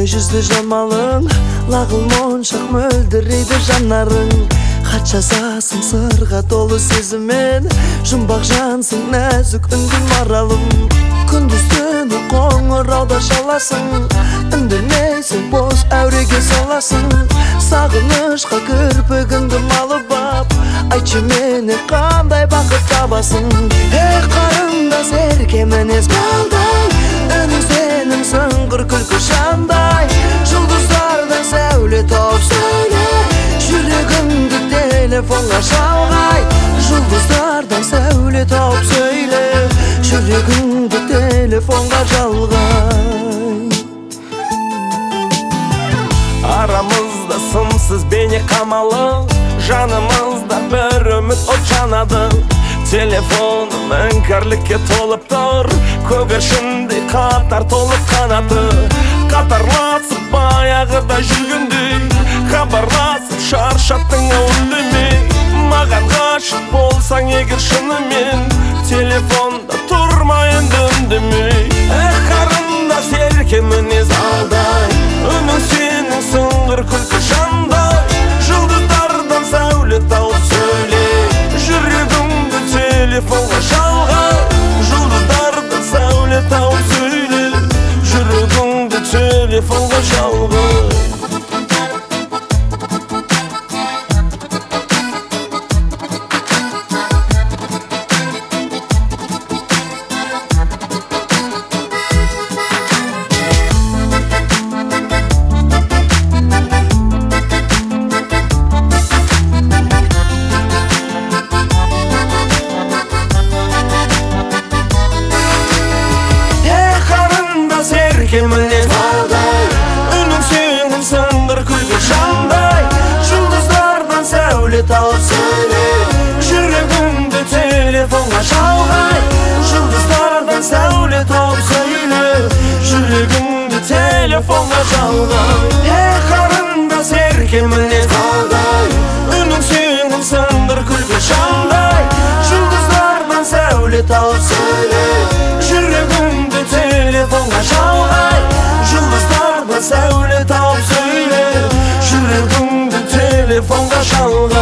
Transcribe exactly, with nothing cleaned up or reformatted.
жүзді жамалың, лағыл моншақ мөлдірейді жанарың. Хат жазасың сырға толы сезіммен, жұмбақ жансың нәзік үнді маралым. Күндіз түні қоңырауда шаласың, үндемейсің бос әуреге саласың. Сағынышқа кірпігіңді малып ап, айтшы мені қандай бақыт табасың. Ей қарындас ерке мінез балдай, үнің сенің сыңғыр күлкі жандай. Жұлдыздардан сәуле тауып сөйле, жүрегіңді телефонға шалғай. Жұлдыздардан сәуле тауып сөйле, жүрегіңді телефонға жалғай. Арамызда сымсыз бейне қамалы, жанымызда бір үміт от жанады. Телефоным іңкәрлікке толып тұр, көгершіндей қатар толып қанаты. Қатарласып баяғыда жүргендей, хабарласып шаршаттың үндемей. Маған ғашық болсаң егер шынымен, телефонда тұрма енді үндемей. Эх қарындас ерке мінез алдай, үнің сенің сыңғыр күлкі жандай. Жұлдыздардан сәуле тауып сөйле, жүрегіңді телефонға жалғай. Жұлдыздардан сәуле тауып сөйле, жүрегіңді телефонға жалғай. Ерке мінез балдай, үнің сенің сыңғыр күлкі жандай. Жұлдыздардан сәуле тауып сөйле, жүрегіңді телефонға жалғай. Жұлдыздардан сәуле тауып сөйле, жүрегіңді телефонға жалғай. Ей қарындас ерке мінез балдай, үнің сенің сыңғыр күлкі жандай. Жұлдыздардан сәуле тауып сөйле, жүрегіңді телефонға жалғай. Жұлдыздардан сәуле тауып сөйле, жүрегіңді телефонға жалғай.